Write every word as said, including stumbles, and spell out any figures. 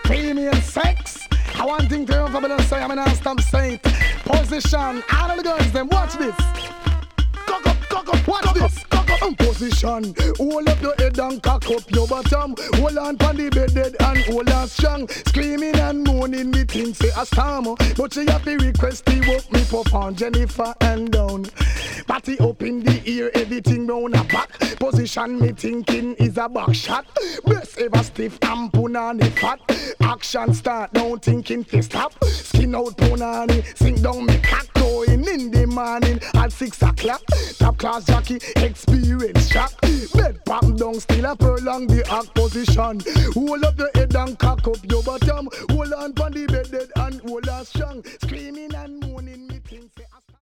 female sex. I want thing to over and say I'm an stop saying position. All of the girls them watch this. Cock up, cock up, watch cock this. Up, cock up in position. Hold up your head and cock up your bottom. Hold on pon the bed dead and hold on strong. Screaming and moaning me think say a storm. But she have to request the work me for on Jennifer and down. Party up in the ear, everything round a back. Position me thinking is a back shot. Breast ever stiff and punani fat. Action start now thinking to stop. Skin out punani, sink down me cock going in the morning at six o'clock. Top class jockey, experience shock. Bed pop down, still a prolong the act position. Hold up your head and cock up your bottom. Hold on pon the bed dead and hold on strong. Screaming and moaning me things say